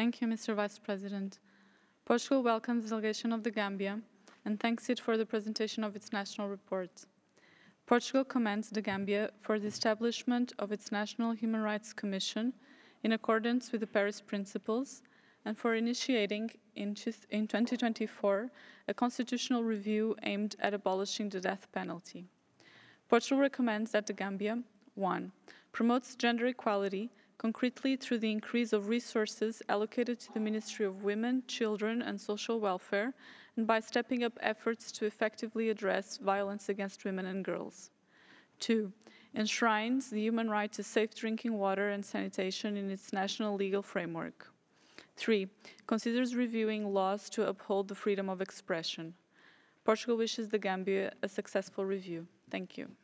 Thank you, Mr. Vice President. Portugal welcomes the delegation of the Gambia and thanks it for the presentation of its national report. Portugal commends the Gambia for the establishment of its National Human Rights Commission in accordance with the Paris Principles and for initiating in 2024 a constitutional review aimed at abolishing the death penalty. Portugal recommends that the Gambia 1. Promotes gender equality concretely through the increase of resources allocated to the Ministry of Women, Children and Social Welfare and by stepping up efforts to effectively address violence against women and girls. 2. Enshrines the human right to safe drinking water and sanitation in its national legal framework. 3. Considers reviewing laws to uphold the freedom of expression. Portugal wishes the Gambia a successful review. Thank you.